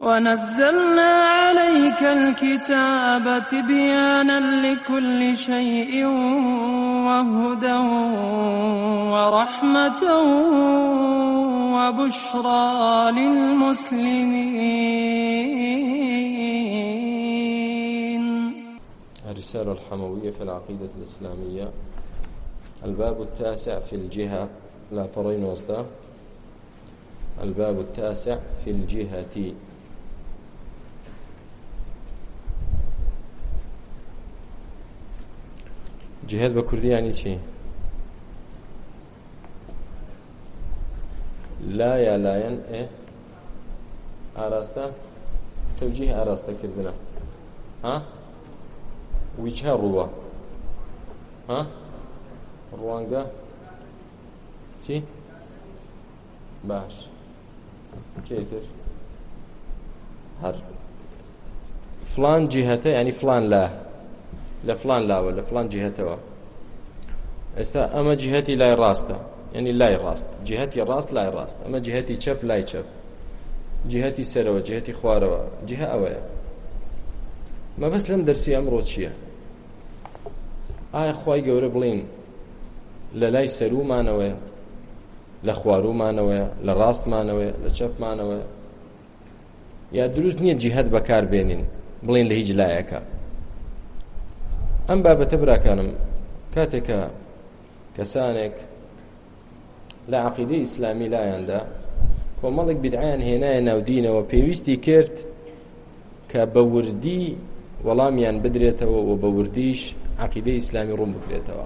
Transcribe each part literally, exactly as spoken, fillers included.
ونزلنا عليك الكتاب تبيانا لكل شيء وهدى ورحمة وبشرى للمسلمين. الرسالة الحموية في العقيدة الإسلامية، الباب التاسع في الجهة. لا برين وصده. الباب التاسع في الجهة. جهاد بكردي يعني شيء لا يا لا ين إيه أراستا توجيه أراستا كردنا ها وجه الروى ها روانجا شي باش كيتر هر فلان جهته يعني فلان لا لفلان لا ولا فلان جهته استا اما جهتي لا راسته يعني لا راست جهتي راست لا راست اما جهتي شف لا شف جهتي سروا جهتي خواروا جهه اويا ما بس لم درسي امرو تشيه آي خوای گەورە بڵین لە لای سەرومانەوەیە لە خوارومانەوەیە لە ڕاستمانەوەیە لە چەپمانەوەیە یا دروست نییە جیهەت بەکار بێنین بڵین لە هیچ لایەکە. ئەم بابەتە براکانم کاتێکە کەسانێک لە عەقیدەی ئیسلامی لایەندا کۆمەڵێک بیدعەیان هێنایە ناودینەوە پێویستی کرد کە بە وردی وەڵامیان بدرێتەوە و بە وردیش عقیدەی ئیسلامی ڕوون بکرێتەوە.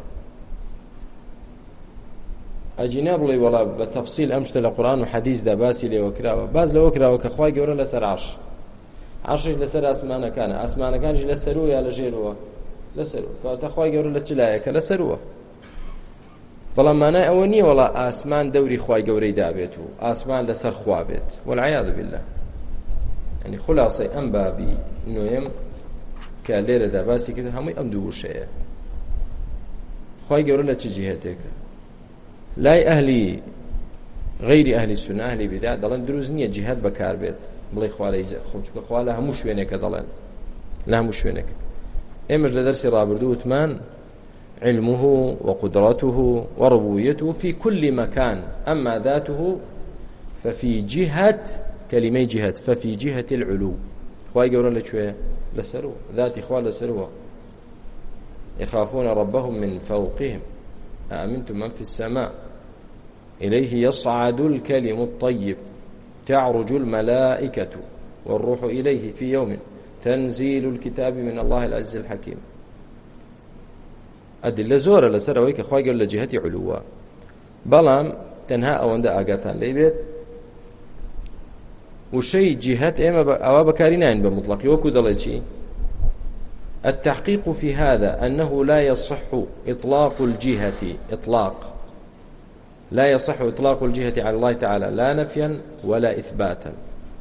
ئەجینا بڵێ وەڵا بە تەفسیل ئەم شتە لە قورئان و حەدیثدا باسی لێوە کراوە، باز لەوە کراوە کە خوای گەورە لەسەر عەرش، عەرشش لەسەر ئاسمانەکانە، ئاسمانەکانیش لە سەروە یا لە ژێرەوە؟ لە سەروە. کەواتە خوای گەورە لە چ لایەکە؟ لە سەروە. بەڵام مانای ئەوە نییە وەڵا ئاسمان دەوری خوای گەورەی دابێت و ئاسمان لەسەر خوا بێت، وەالعیاذ بالله. یعنی خولاسەی ئەم بابی نوێم کە لێرەدا باسی کرد هەمووی ئەم دوو وشەیە. خوای گەورە لە چ جیهەتێکە؟ لای ئەهلی غەیری ئەهلی سونە ئەهلی بیدع دەڵێن دروست نییە جیهەت بەکار بێت بڵێ خوا لە خۆچکە خوا لە هەموو شوێنێکە دەڵێن لە هەموو شوێنێکە. ئێمەش لە دەرسی ڕابردوو وتمان علمه وقدرته وربوبيته في كل مكان، أما ذاته ففي جهة كلمة جهة ففي جهة العلو. خواهي قولون لشوية لسروا ذاتي خواه لسروا يخافون ربهم من فوقهم أأمنتم من في السماء إليه يصعد الكلم الطيب تعرج الملائكة والروح إليه في يوم تنزيل الكتاب من الله العزيز الحكيم. أدلة زورة لسر أويك أخوة قال لجهة علوة بلام تنها أو عند آقاتان ليبيت وشي جهة إما أو بكارينين بمطلق يوكو دلتي. التحقيق في هذا أنه لا يصح إطلاق الجهة إطلاق لا يصح إطلاق الجهة على الله تعالى لا نفيا ولا إثباتا.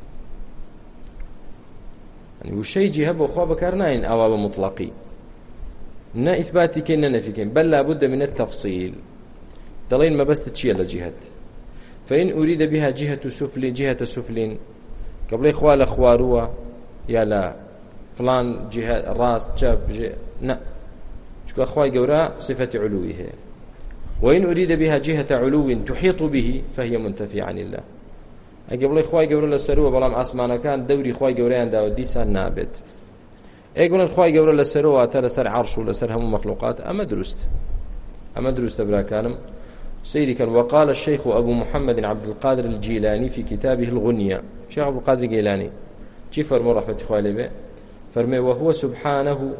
يعني وشي جهة بأخوة بكارنين أو بمطلقي نا إثباتي كنا نفيكين بل لابد من التفصيل. دلين ما بس تشيل الجهة، فإن أريد بها جهة سفل جهة سفل قبل إخوال أخواروا يا لا فلان جهة راس جاب جهة نا شكو أخوي قوراء صفة علوه. وإن أريد بها جهة علو تحيط به فهي منتفي عن الله. قبل إخوي قوراء للسروة بلام أسمانا كان دوري إخوي قوراء دا وديسا نابت. يقول الخواي قبل لسروه ترى سر عرش ولا سر هم مخلوقات أما درست أما درست برا كانم سيري كان. وقال الشيخ أبو محمد عبد القادر الجيلاني في كتابه الغنية، شيخ أبو القادر الجيلاني كيف فرموا رحمة إخواني به فرمي وهو سبحانه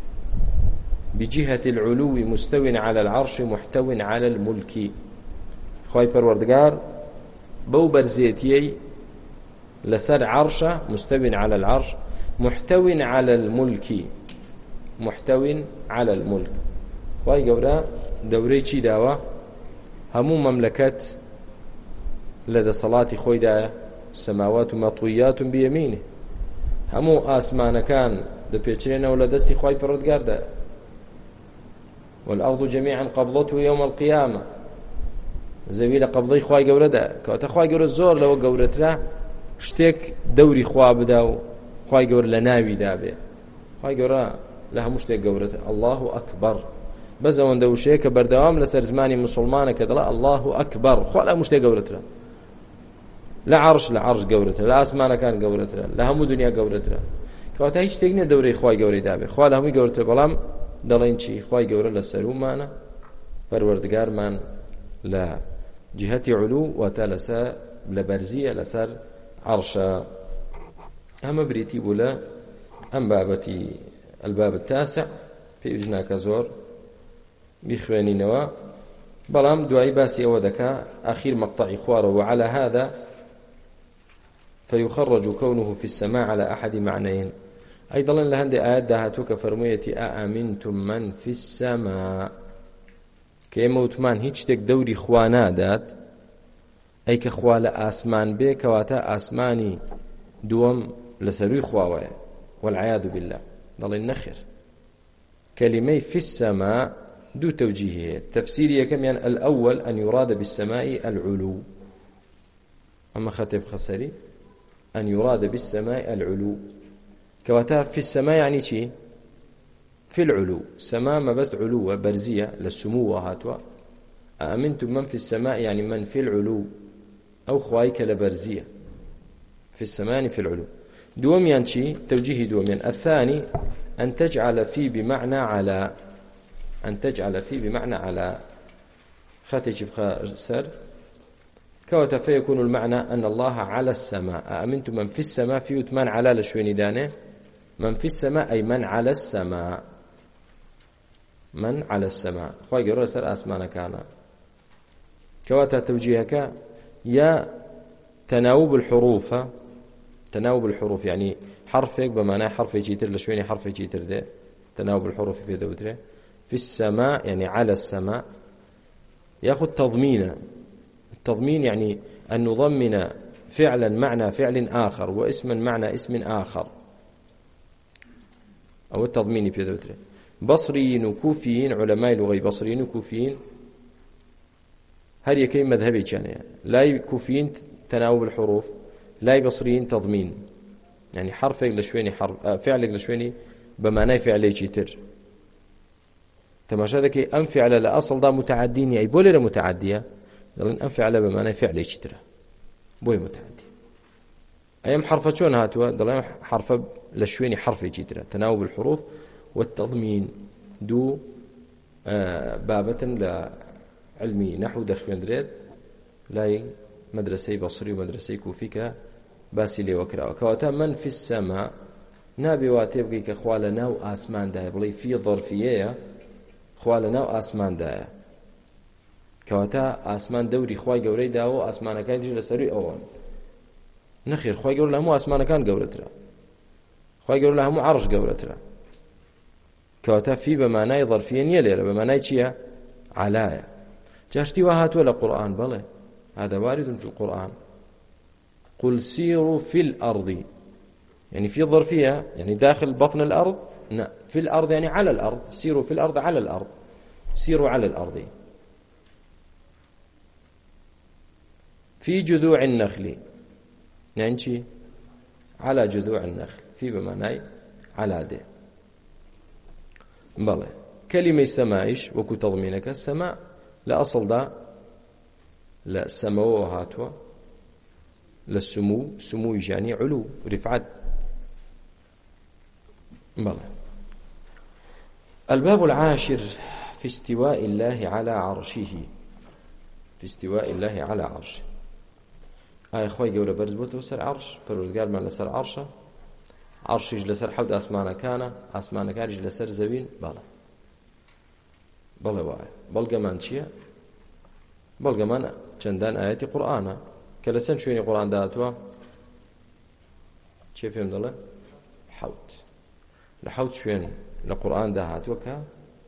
بجهة العلو مستو على العرش محتو على الملك. خواي پروردگار بو برزيتي لسر عرشه مستو على العرش محتو على الملك محتو على الملك. خواهي قورا دوري چي داوا همو مملكة لدى صلاة خوي دا السماوات مطويات بيمينه همو آسمان كان دا بيچرين ولا دستي خواهي پردگار دا والأرض جميعا قبضته يوم القيامة زويل قبضي خواهي قورا دا كواتا خواهي قورا الزور لو قورت له شتێک دەوری خوا بدا و خوای گەورە لە ناوی دابێ خوای گەورە لە هەموو شتێک گەورەتر الله ئەکبەر بەس ئەوەندە وشەیە کە بەردەوام لەسەر زمانی موسڵمانە کە دەڵێ الله ئەکبەر خوا لە هەموو شتێک گەورەترە لە عەرش لە عەرش گەورەترە لە ئاسمانەکان گەورەترە لە هەموو دنیا گەورەترە کەواتە هیچ شتێک نییە دەورەی خوای گەورەی دابێ خوا لە هەمووی گەورەترە بەڵام دەڵێن چی خوای گەورە لە سەرومانە پەروەردگارمان لە جهەتی علو واتە لەسەر لە بەرزیە لەسەر عەرشە ئەمە بریتی بوو لە ئەم بابەتی الباب التاسع پێویست ناکە زۆر بیخوێنینەوە بەڵام دوایی باسی ئەوە دەکا ئاخیر مەقطعی خوارەوە وعلى هذا فيخرج كونه في السماء على أحد معنيين أيضا لهندي آيات دهاتوك فرميتي أأمنتم من في السماء كيما وتمان هيج تك دوري خوانا دات أي كخوال آسمان بي كواتا آسماني دوم لسروي خواوية والعياذ بالله ضل النخر كلمة في السماء دو توجيهية تفسيرية كم يعني الأول أن يراد بالسماء العلو أما خطيب خسري أن يراد بالسماء العلو كواتا في السماء يعني شيء في العلو سماء ما بس علو برزية للسمو هاتوا أأمنتم من في السماء يعني من في العلو أو خوايك لبرزية في السماء في العلو دوم يعني شيء توجيه دوم يعني الثاني أن تجعل في بمعنى على أن تجعل في بمعنى على خاتج بخسر كوتا فيكون المعنى أن الله على السماء أأمنتم من في السماء في يتمان على لشويني دانه من في السماء أي من على السماء من على السماء خواهي قرر سر أسمانا كان كواتا توجيهك يا تناوب الحروف تناوب الحروف يعني حرفك بمعنى حرف يجيتر لشويني حرف يجيتر ده تناوب الحروف في دودره في السماء يعني على السماء يأخذ تضمينا التضمين يعني أن نضمن فعلا معنى فعل آخر واسما معنى اسم آخر أو التضمين في ذلك بصريين وكوفيين علماء لغة بصريين وكوفيين هل يكين مذهبي كان لا كوفيين تناوب الحروف لا بصريين تضمين يعني حرفك لشويني حرف فعلك لشويني بمعنى فعلي تر تماشى ذلك أم فعل لأصل دا متعدين يعني بولر متعدية لأن أم فعل بمعنى فعلي تر بوي متعدي أيام حرف شون هاتوا دلهم حرف لشويني حرف يجيتره تناوب الحروف والتضمين دو آه بابة لعلمي نحو دخوين دريد لاي مدرسي بصري ومدرسي كوفيك باسي لي وكرا كواتا من في السماء نابي واتبقي كخوالنا وآسمان دايا بلي في ظرفية خوالنا وآسمان دايا كواتا آسمان دوري خواي قوري داو آسمان كان يجي لسري أوان نخير خواي قول لهم آسمان كان قورترا خواي قول لهم عرش قورترا كواتا في بمعنى ظرفيا يليرا بمعنى چيا علايا جاشتي وهات ولا قرآن بله هذا وارد في القرآن قل سيروا في الأرض يعني في ظرفية يعني داخل بطن الأرض لا في الأرض يعني على الأرض سيروا في الأرض على الأرض سيروا على الأرض في جذوع النخل يعني على جذوع النخل في بمعنى على ده بله كلمة سمايش وكو تضمينك السماء لا أصل ده لا السماء وهاتوا لا السمو سمو يعني علو رفعت بله الباب العاشر في استواء الله على عرشه في استواء الله على عرشه آي خوي جورا برز بوتو سر عرش پروردگار من لسر عرشه عرشش لسر حود اسمانه كان اسمانه كان لسر زوين بله بله وای بلغه من چیه بلغه من چندان آیاتی قرآنه که لسن شوینی قرآن داتوا چه فهم دله حوت لحوت شوين لقرآن دهاتوا كا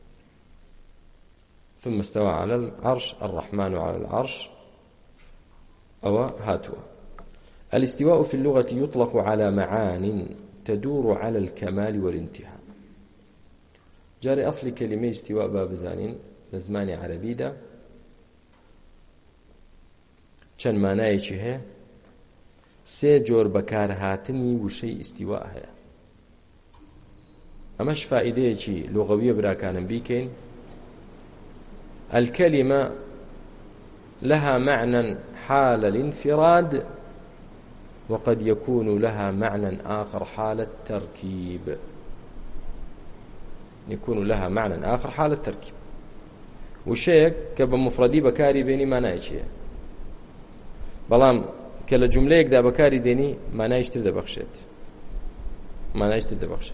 ثم استوى على العرش الرحمن على العرش أو هاتوا الاستواء في اللغة يطلق على معان تدور على الكمال والانتهاء جاري أصل كلمة استواء باب زانين لزمان عربي دا چەند مانایەکی هەیە سێ جۆر بەکارهاتنی وشەی ئیستیوا هەیە. ئەمەش فائیدەیەکی لوغەویە براکانم بیکەین. الكلمة لها معنى حال الانفراد وقد يكون لها معنى آخر حال التركيب. يكون لها معنى آخر حال التركيب. وشيك كبمفردي بكاري بيني معناه شيء بلام كلا جملة دا بكاري ديني معناه يشتر دبخشت معناه يشتر دبخشت.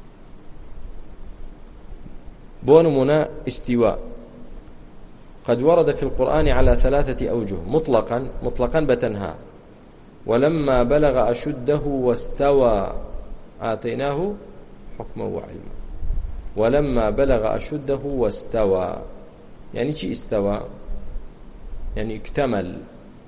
بونمنا استواء قد ورد في القرآن على ثلاثة أوجه: مطلقا مطلقا بتنهى، ولما بلغ أشده واستوى آتيناه حكما وعلما. ولما بلغ أشده واستوى يعني شي استوى يعني اكتمل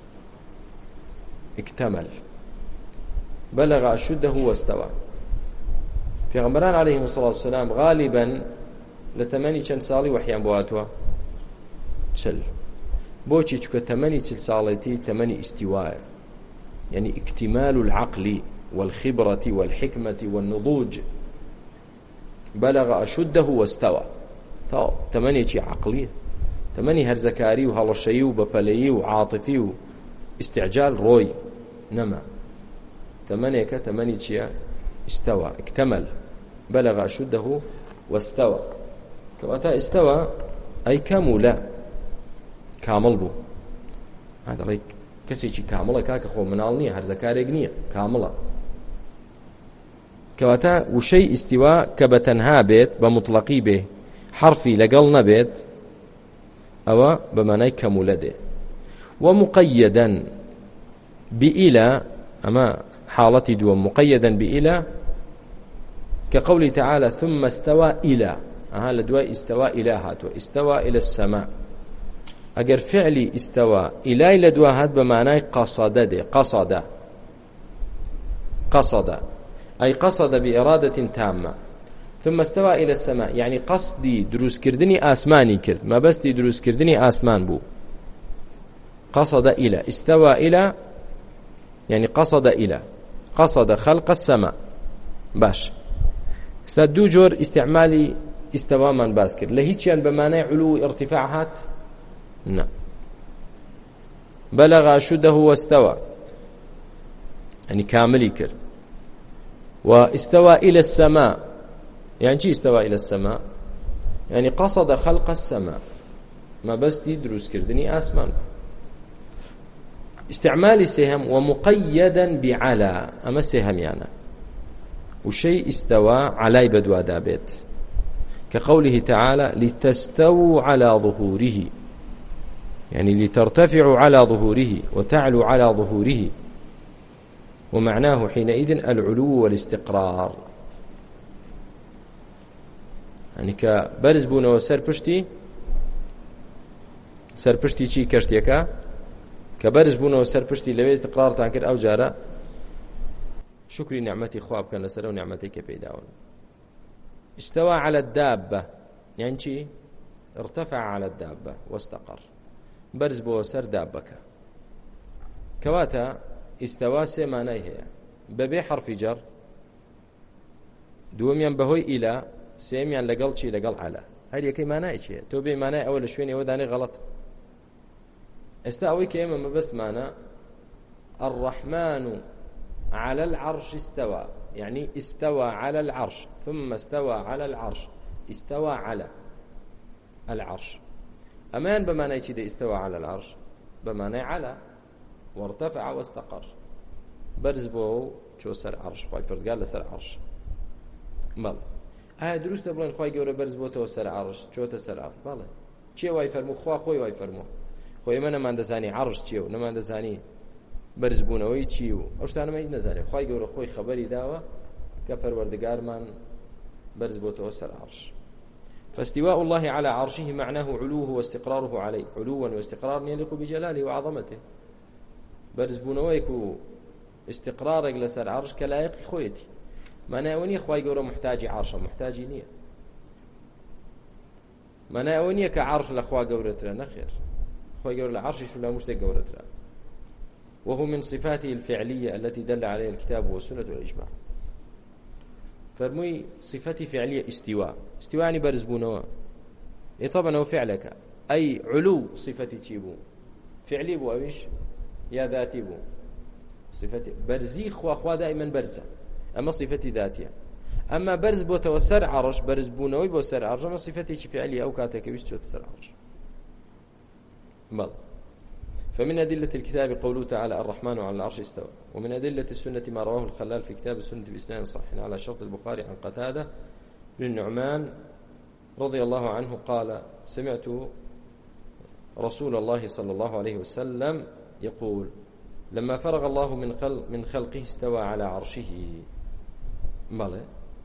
اكتمل بلغ أشده واستوى. في غمران عليهم الصلاة والسلام غالبا لتماني چەند ساڵی وحیان بواتوا چل بۆچی چکە تەمەنی چل ساڵێتی تەمەنی ئیستیوایە، يعني اكتمال العقل والخبرة والحكمة والنضوج. بلغ أشده واستوى تا تمني شي عقلية، تمني هرزكاري وهالشيء وبپلي وعاطفي واستعجال روي نما تمني كتمني شي استوى اكتمل. بلغ أشده واستوى كواتا استوى أي كمل كامل بو. هذا ريك كسيشي كاملة كاك خو منالنية هرزكاري قنية كاملة كواتا وشي استواء كبتنها بيت بمطلقي به حرفي لقلنا بيت أو بمعنى كمولده. ومقيدا بإلى أما حالتي دوم مقيدا بإلى كقوله تعالى ثم استوى إلى أها لدواء استوى إلى هاتو استوى إلى السماء. أجر فعلي استوى إلى لدواء هات بمعنى قصد ده قصد قصد أي قصد بإرادة تامة. ثم استوى إلى السماء يعني قصدي دروس كردني آسماني كرد، ما بس دي دروس كردني آسمان بو. قصد إلى استوى إلى يعني قصد إلى قصد خلق السماء. باش استاد دو جور استعمالي استوى من باسكر لهيتشان بمعنى علو ارتفاع هات نا. بلغ أشده واستوى يعني كاملي كرد. واستوى إلى السماء يعني شي استوى إلى السماء يعني قصد خلق السماء، ما بس تدرس كردني آسمان. استعمال سهم ومقيدا بعلى أما سهم يعني وشيء استوى على بدوا دابت كقوله تعالى لتستووا على ظهوره يعني لترتفعوا على ظهوره وتعلوا على ظهوره. ومعناه حينئذ العلو والاستقرار يعني كبرز بونا وسر پشتی سر پشتی چی کشتیکا كبرز بونا وسر پشتی لوی استقرار تانكر او جارا شكري نعمتي خواب كان لسر ونعمتي كبيداون. استوى على الدابة يعني شي ارتفع على الدابة واستقر. برز بو سر دابك كواتا استوى سمانه هي ببي حرف جر دوميان بهوي إلى سيميان لقل شي لقل على هل يكي معناه شيء تو بي معناه أول شويني وداني غلط. استوى كيما ما بس معناه الرحمن على العرش استوى يعني استوى على العرش ثم استوى على العرش استوى على العرش. أمان بمعنى شيء استوى على العرش بمعنى على وارتفع واستقر. برز بو شو سر عرش خواهي پردگار لسر عرش مال ها دروست بلين خواهي گوره برز بو تو سر عرش شو تسر عرش بالا چه واي فرمو خواه خوي واي فرمو خوي من نمان دزاني عرش چيو نمان دزاني برز بونوي چيو اوشتانه ما نزاني خواهي گوره خوي خبري داوا كپروردگار من برز بو تو سر عرش. فاستواء الله على عرشه معناه علوه واستقراره عليه علوا واستقرارا يليق بجلاله وعظمته. برز بونويك استقرارك لسر عرش كلايق خويتي معناه أونية خواهي قوله محتاجي عرشه محتاجي نية معناه أونية كعرش لخواه قولتنا نخير خواهي قوله عرشي شو لا مشتاق قولتنا وهو من صفاته الفعلية التي دل عليها الكتاب والسنة والإجماع. فرمي صفتي فعلية استواء. استواء يعني برزبونه. إيه طبعا هو فعلك أي علو صفتي تيبو فعلي بو أويش يا ذاتي بو صفتي برزي خوا خوا دائما برزة أما صفتي ذاتية. أما برز بو توسر عرش برز بونوي بو سر عرش أما صفتي فعلية أو كاتك بيش توسر عرش. بل فمن أدلة الكتاب قوله تعالى الرحمن على العرش استوى. ومن أدلة السنة ما رواه الخلال في كتاب السنة بإسناد صحيح على شرط البخاري عن قتادة بن النعمان رضي الله عنه قال سمعت رسول الله صلى الله عليه وسلم يقول لما فرغ الله من خلق من خلقه استوى على عرشه. بلى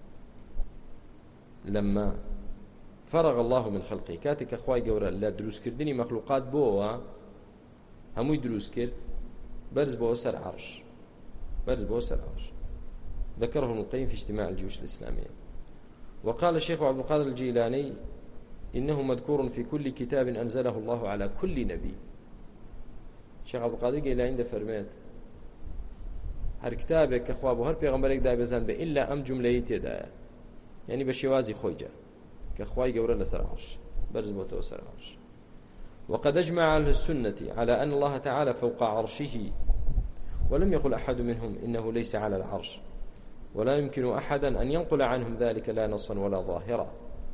لما فرغ الله من خلقه كاتك أخوي جورا لا دروس كردني مخلوقات بوا هموي دروس كرد برز بو سر عرش برز بو سر عرش. ذكره ابن القيم في اجتماع الجيوش الإسلامية. وقال الشيخ عبد القادر الجيلاني إنه مذكور في كل كتاب أنزله الله على كل نبي. الشيخ عبد القادر الجيلاني عنده فرمات هر كتابك أخواب وهر بيغمبرك دا بزن إلا أم جملة يتدايا يعني بشوازي خويجة كأخواي قورا لسر عرش برز بوته وسر عرش. وقد أجمع أهل السنة على أن الله تعالى فوق عرشه ولم يقل أحد منهم إنه ليس على العرش ولا يمكن أحدا أن ينقل عنهم ذلك لا نصا ولا ظاهرا.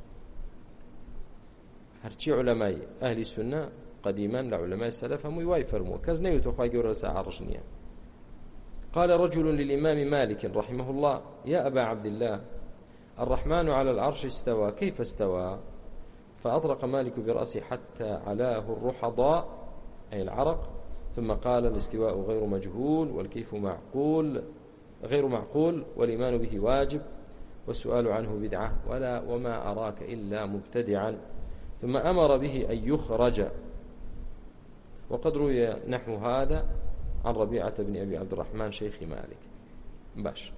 هرشي علماء أهل السنة قديما لعلماء السلف هم يوافرموا كزني وتخاي قورا لسر عرشنيا. قال رجل للإمام مالك رحمه الله يا أبا عبد الله الرحمن على العرش استوى كيف استوى؟ فأطرق مالك برأسه حتى علاه الرحضاء أي العرق ثم قال الاستواء غير مجهول والكيف معقول غير معقول والإيمان به واجب والسؤال عنه بدعة ولا وما أراك إلا مبتدعا. ثم أمر به أن يخرج. وقد روي نحو هذا عن ربيعة بن أبي عبد الرحمن شيخ مالك. باش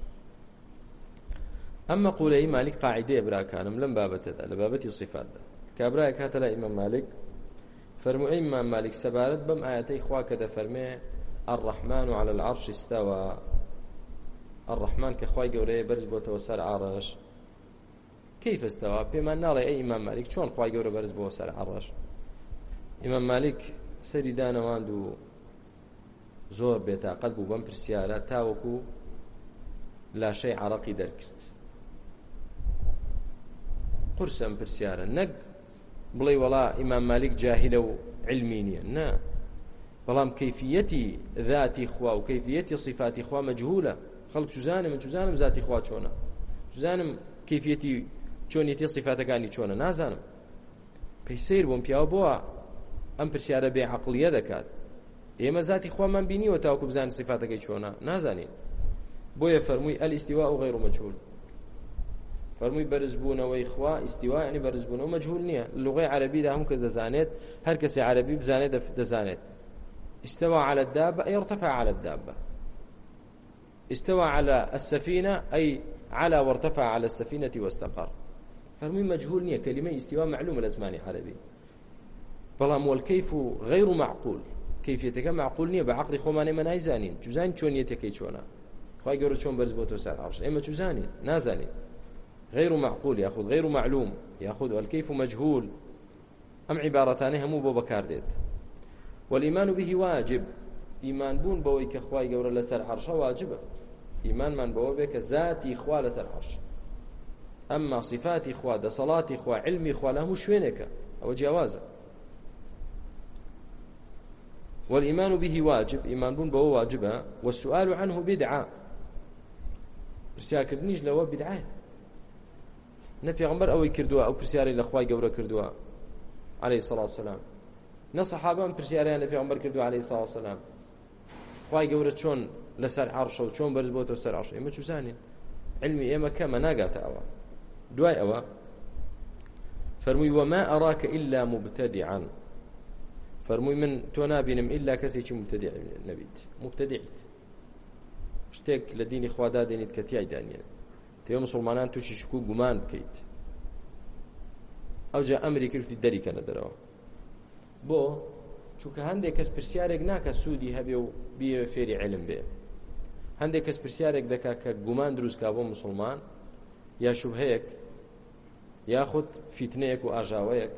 أما قولي مالك قاعدة إبراء كان لم بابته لبابتي صفات ده كابراء كاتلا إمام مالك فرمو إمام مالك سبارت بم آياتي خواك ده فرمي الرحمن على العرش استوى. الرحمن كخواي قوري برز بوته وسر عرش كيف استوى بما نرى أي إمام مالك شون خواي قوري برز بوته وسر عرش. إمام مالك سريدان واندو زور بيتا قد بو بم برسيارة تاوكو لا شيء عرقي دركت قرسم برسيارة نق بلي ولا إمام مالك جاهل علمينيا نا بلام كيفية ذات إخوة وكيفية صفات إخوة مجهولة. خلق جزانم جزانم ذات إخوة شونا جزانم كيفية شونيتي صفات كاني شونا نازانم بيسير بوم بياو بوا أم برسيارة بعقلية ذكات إما ذات إخوة من بيني وتاوكو بزان صفات كي شونا نازانين بويا فرموي الاستواء غير مجهول. فرموي برزبونه وإخوة استواء يعني برزبونه مجهول نية. اللغة العربية ده هم كذا زانيت هر كسي عربي بزانيت دزانيت. استوى على الدابة أي ارتفع على الدابة. استوى على السفينة أي على وارتفع على السفينة واستقر. فرموي مجهول نية كلمة استواء معلومة الأزماني عربي. فلام والكيف غير معقول كيفيتك معقول نية بعقل خماني من أيزانين جزان شون يتكي شونا خواهي قولوا شون برزبوتو سعر عرش إما جزانين نازانين غير معقول يأخذ غير معلوم يأخذ الكيف مجهول أم عبارتان همو بو بكارديت. والإيمان به واجب إيمان بون بويك خواهي قولوا لسر عرش واجبه إيمان من بويك ذاتي خواه لسر عرش. أما صفاتي خواه دا صلاتي خواه علمي خواه لهم شوينك أو جوازه. والإيمان به واجب إيمان بون بو واجبه والسؤال عنه بدعة برسيار كردنيش لو بدعة نبي غمر أو يكردوا أو برسياري لأخواي قورا كردوا عليه الصلاة والسلام نصحابا برسياري نبي غمر كردوا عليه الصلاة والسلام خواي قورا شون لسر عرشه وشون برزبوته وسر عرشه إما شو زانين علمي إما كما ناقات أوا دواي أوا فرمي وما أراك إلا مبتدعا فرموي من تنابينم إلا كسي مبتدع نبيت مبتدعت اشتك لديني خوادا دينيت كتياي دانيا تيو مسلمانان توشي شكو قمان بكيت أو جاء أمري كرفتي داري كان دروا بو چونکە هەندێک کەس پرسیارێک ناکە سوودی هەبێ و بیە فێری علم بێ، هەندێک کەس پرسیارێک دەکات کە گومان دروستکا بۆ مسلمان یا شوبهەیەک یاخود فیتنەیەک و ئاژاوەیەک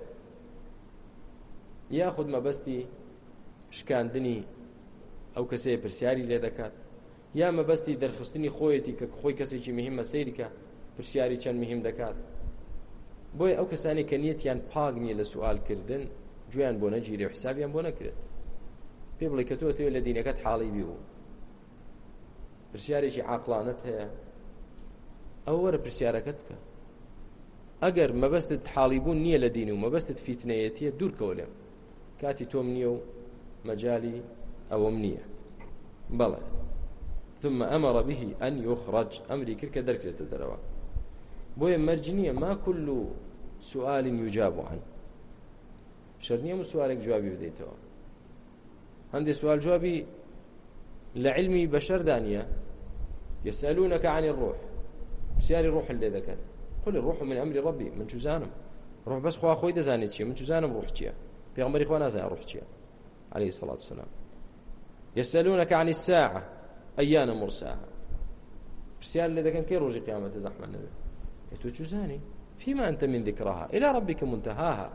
یاخود مەبەستی شکاندنی ئەو کەسەیە پرسیاری لێ دەکات یا مەبەستی دەرخستنی خۆیەتی کە خۆی کەسێکی مهمە سەیریکە پرسیاری چەند مهم دەکات. بۆیە ئەو کەسانی کە نیەتیان پاک نییە لە سوالکردن گوێیان بۆ نەگیرێ و حسابیان بۆ نەکرێت. پێ بڵێ کە تۆ تێ لە دینەکەت حاڵی بیبوو پرسیارێکی عاقلانەت هەیە ئەو وەرە پرسیارەکەت بکە. ئەگەر مەبەستت حاڵیبوون نییە لە دین و مەبەستت فیتنەیەتیە دوورکەوە لێم، کاتی تۆم نییە و مەجالی ئەوەم نییە. بەڵێ ثم أمر به أن يخرج أمري كركة دركة الدروا بويا مرجنية ما كل سؤال يجاب عنه شرنية من سؤالك جوابي بديته عندي سؤال جوابي لعلمي بشر دانية يسألونك عن الروح سياري الروح اللي ذكر قل الروح من أمر ربي من جزانم روح بس خوا خوي دزاني تشي من جزانم روح تشي بيغمري خوانا زان روح تشي عليه الصلاة والسلام. يسألونك عن الساعة أيان مرساها برسيال اللي كان كي روجي قيامة زحمة النبي يتو جزاني فيما أنت من ذكرها إلى ربك منتهاها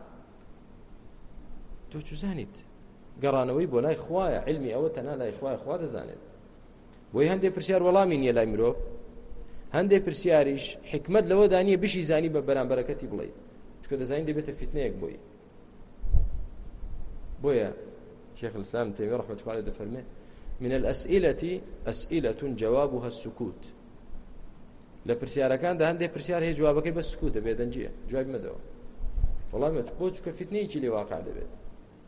تو جزانيت قرانوي بولا إخوايا علمي أوتنا لا إخوايا إخوات زانيت بوي هندي برسيار والله من يلا يمروف هندي برسياريش حكمت لو دانية بشي زاني ببران بركتي بلاي شو كده زاني دي بيت فتنيك بوي بويا شيخ الإسلام تيمية رحمة الله عليه فرمي من الأسئلة أسئلة جوابها السكوت. لبرسيارة كان ده هندي برسيار هي جوابك بس سكوت بيدنجية جواب مدو والله ما تقولش كفتني كلي واقع ده بيت.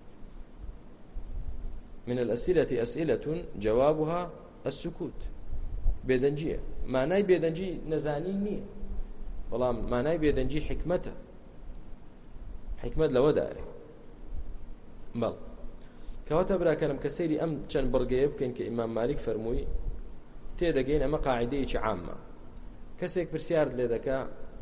من الأسئلة أسئلة جوابها السكوت بيدنجية معناه بيدنجي نزانين مين والله معناه بيدنجي حكمته حكمة لودا بل كواتە براکەم کە سەیری ئەم چەند بڕگەیە بکەین کە ئیمام مالک فەرمووی تێدەگەین ئەمە قاعیدەیەکی عامە. کەسێک پرسیار لێ دەکا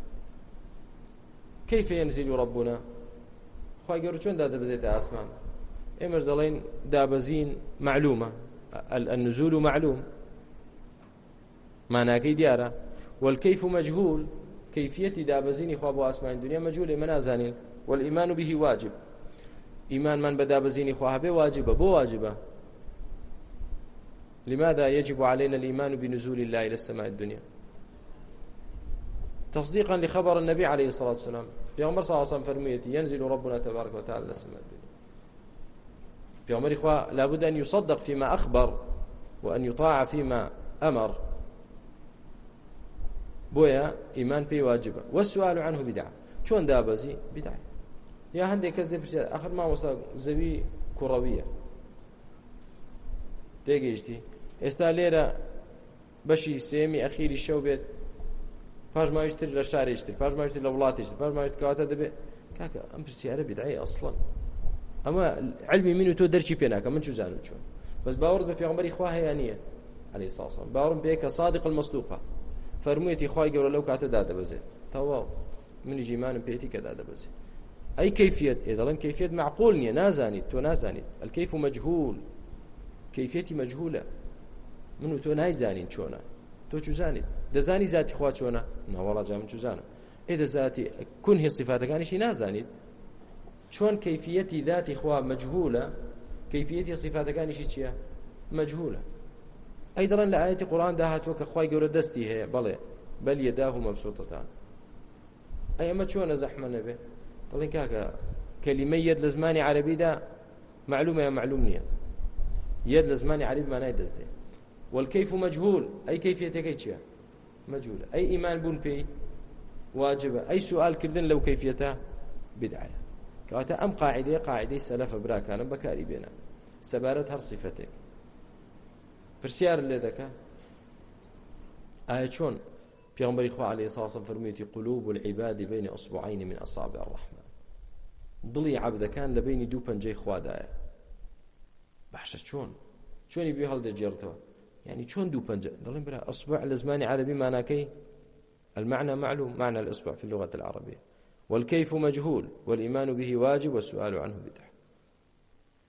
كيف ينزل ربنا خوای گەورە چۆن دادەبەزێتە ئاسمان ئێمەش دەڵێن دابەزین معلومە النزول معلوم معناکەی دیارە والكيف مجهول كيفية دابەزینی خوا بۆ ئاسمانی دنیا مەجهولە ئێمە نازانین والإيمان به واجب إيمان من بدا بزيني خواه به واجبه بو واجبه. لماذا يجب علينا الإيمان بنزول الله إلى السماء الدنيا؟ تصديقا لخبر النبي عليه الصلاة والسلام بيغمر صلى الله عليه وسلم فرميتي ينزل ربنا تبارك وتعالى إلى السماء الدنيا. بيغمر إخوة لابد أن يصدق فيما أخبر وأن يطاع فيما أمر بويا إيمان به واجبه والسؤال عنه بدعة. شون دابزي بدعة يا هندي كذا برجع آخر ما وصل زوي كروية تيجيشتي استاليرا بشي سيمي أخيري شو بيت فاش ما يشتري للشارع يشتري فاش ما يشتري لولات يشتري فاش ما يشتري كواتا دبي كاكا أم برسيارة بدعية أصلا أما علمي منو تو درشي بيناك من شو زانو شو بس باورد بفيغمبري إخواه يانية عليه الصلاة والسلام باورد بيك صادق المصدوقة فرميتي إخواه يقول لو كاتا دادا بزي تواو من جيمان بيتي كدادا بزي أي كيفية إذا كيفية معقول نازاني تو نازاني الكيف مجهول كيفيتي مجهولة منو تو نايزاني شونا تو شو زاني دزاني ذاتي خوات شونا نا والله جا من شو زانو إذا ذاتي كن هي صفاتك كان شي نازاني شون كيفيتي ذاتي خوا مجهولة كيفيتي صفاتك كان شي شيء مجهولة أيضا لآية القرآن داهت وك خواي جور دستي هي بلى بل يداه مبسوطتان أي ما شون زحمة نبي طلعين كاكا كلمة يد لزماني عربي ده معلومة يا معلومية يد لزماني عربي ما نايدز ده والكيف مجهول أي كيفية كيتشيا مجهولة أي إيمان بون في واجبة أي سؤال كردن لو كيفيته بدعة كواتا أم قاعدة قاعدة سلف براك أنا بكاري بينا سبارت هر صفتك برسيار اللي ذكا آية شون پیغمبر إخوة عليه الصلاة والسلام فرميتي قلوب العباد بين أصبعين من أصابع الرحمن ضلي عبد كان لبين دو بنجي خوا دايا بحشة شون شون يبي هالدا جيرتوا يعني شون دو بنجي ضلين بلا أصبع لزماني عربي معناكي المعنى معلوم معنى الإصبع في اللغة العربية والكيف مجهول والإيمان به واجب والسؤال عنه بدعة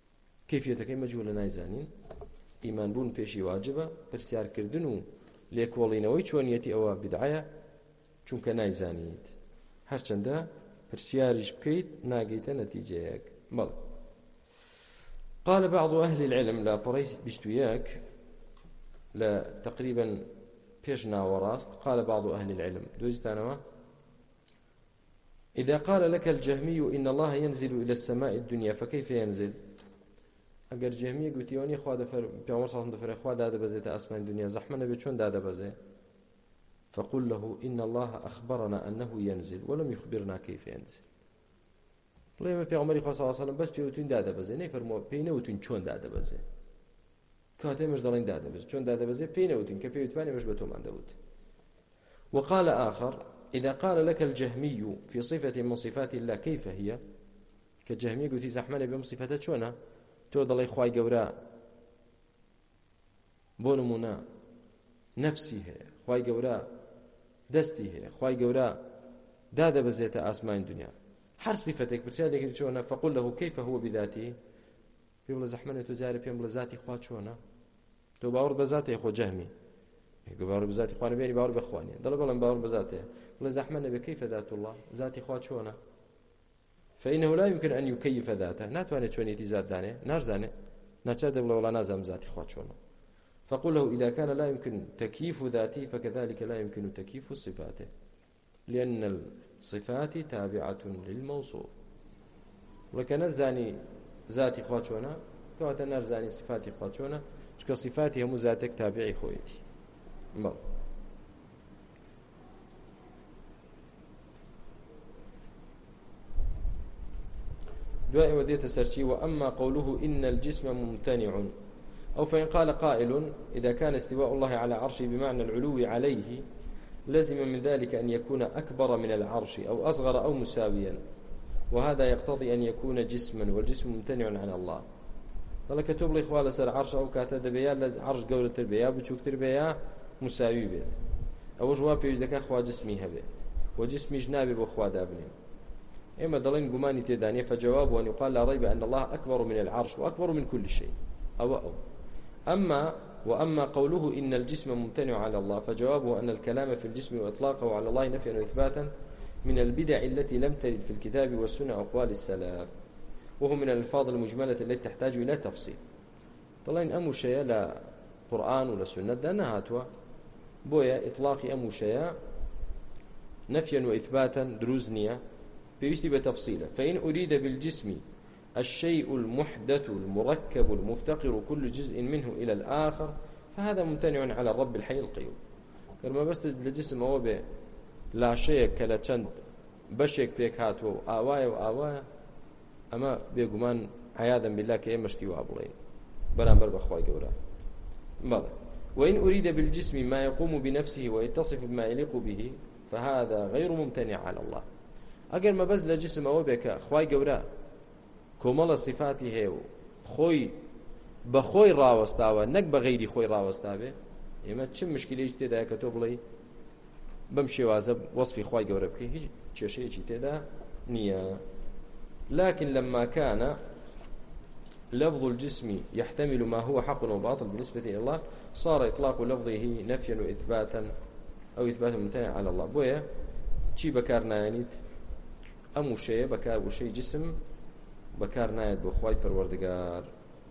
کەیفیەتەکەی مەجهولە نایزانین ئیمان بوون پێشی واجبە پرسیارکردن و لێکۆڵینەوەی چۆنیەتی ئەوە بدعەیە چونکە نایزانیت هەرچەندە پرسیاریش بکەیت ناگەیتە نەتیجەیەک بەڵێ قال بعض أهل العلم لا بريس بشتوياك لا تقريبا بيجنا وراست قال بعض أهل العلم دوزتانوا إذا قال لك الجهمي إن الله ينزل إلى السماء الدنيا فكيف ينزل أجر جهمي قلت يوني خوا دفر بيعمر صلى الله عليه وسلم خوا دادا بزيت أسمان الدنيا زحمنا بيشون دادا بزي فقل له إن الله أخبرنا أنه ينزل ولم يخبرنا كيف ينزل بڵێ پێغەمبەری خوا صلی الله علیه و سلم بەس پێوتین دادەبەزێ نەیفەرمووە پێی نەوتین چۆن دادەبەزێ کاتێ ئێمەش دەڵێن دادەبەزێ چۆن دادەبەزێ پێی نەوتین کە پێوتوانی ئێمەش بە تۆمان دەوت وقال آخر إذا قال لك الجهمي في صفة من صفات الله كيف هي كجهمي قلت زحمنا بهم صفته چۆنە تۆ دەڵێ خوای گەورە بۆ نمونە نەفسی هەیە خوای گەورە دەستی هەیە خوای گەورە دادەبەزێتە ئاسمانی دنیا هر صفتك برسالك شلون فقل له كيف هو بذاته يقول زحمنه تجارب يم بذاتي خوا شلون تو باور بذاته خو جهمي يقول باور بذاتي خواني بيني باور باخواني ضل بلن باور بذاته قل زحمنه بكيف ذات الله ذاتي خوا شلون فانه لا يمكن ان يكيف ذاته ناتواني شلون يتزاد دانه نارزانه ناتشاد ولا نازم ذاتي خوا شلون فقل له اذا كان لا يمكن تكييف ذاته فكذلك لا يمكن تكييف صفاته لأن الصفات تابعة للموصوف ولكن نزاني ذاتي خواتشونا كواتا نرزاني صفاتي خواتشونا چكا صفاتي هم ذاتك تابعي خويتي بل دعاء وديت سرشي وأما قوله إن الجسم ممتنع أو فإن قال قائل إذا كان استواء الله على عرشه بمعنى العلو عليه لزم من ذلك أن يكون أكبر من العرش أو أصغر أو مساويا وهذا يقتضي أن يكون جسما والجسم ممتنع عن الله ولك كتب لي إخوة لسر عرش أو كاتد بيا لعرش قولة تربيا بتشوك تربيا مساوي بيت أو جواب يجدك أخوة جسمي هبه وجسمي جنابي بأخوة دابنين إما ضلين قماني تدانية فجوابه أن يقال لا ريب أن الله أكبر من العرش وأكبر من كل شيء أو أو أما وأما قوله إن الجسم ممتنع على الله فجوابه أن الكلام في الجسم وإطلاقه على الله نفيا وإثباتا من البدع التي لم ترد في الكتاب والسنة أقوال السلف وهو من الألفاظ المجملة التي تحتاج إلى تفصيل طلعين أمو شيء لا قرآن ولا سنة دانا هاتوا بويا إطلاقي أمو شيء نفيا وإثباتا دروزنيا بيشتي بتفصيله فإن أريد بالجسم الشيء المحدث المركب المفتقر كل جزء منه إلى الآخر فهذا ممتنع على الرب الحي القيوم كما بس الجسم هو به لا شيء كلا چند بشيك بيك هاتو آوايا وآوايا أما بيقومان عياذا بالله كأي مشتوى أبولين بنامبر بخواي قولا بلى وإن أريد بالجسم ما يقوم بنفسه ويتصف بما يليق به فهذا غير ممتنع على الله أقل ما بس لجسم هو بك خواي قولا كمال صفاتی هەیە و خۆی بە خۆی ڕاوەستاوە نەک بە غەیری خۆی ڕاوەستاوێ ئێمە چ مشکلەیەکی تێدایە کە تۆ بڵێ بەم شێوازە وەصفی خوای گەورە بکەی هیچ کێشەیەکی تێدا نییە لكن لما كان لفظ الجسم يحتمل ما هو حق وباطل بالنسبة إلى الله صار إطلاق لفظه نفيا وإثباتا أو إثباتا ممتنع على الله بويا چی بەکار نایەنیت ئەم وشەیە بەکار وشەی جسم بەکار نایەت بۆ خوای پەروەردگار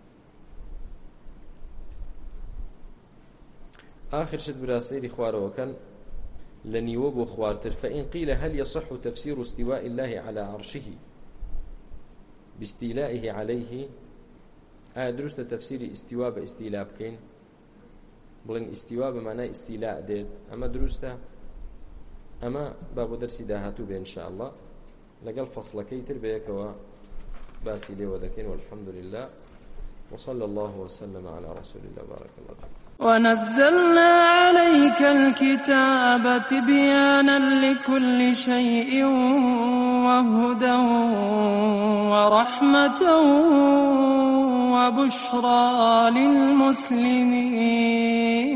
آخر شت براسيري خوارەوەکەن لە نیوە بۆ خوارتر فإن قيل هل يصح تفسير استواء الله على عرشه باستيلائه عليه آه درست تفسير استواء باستيلاء بكين بلن استواء بمعنى استيلاء ديت أما درسته أما باب درسي داهاتو بإن شاء الله لقل فصل كيتر بيكوا باسي لي وذكين والحمد لله وصلى الله وسلم على رسول الله بارك الله فيك ونزلنا عليك الكتاب تبيانا لكل شيء وهدى ورحمة وبشرى للمسلمين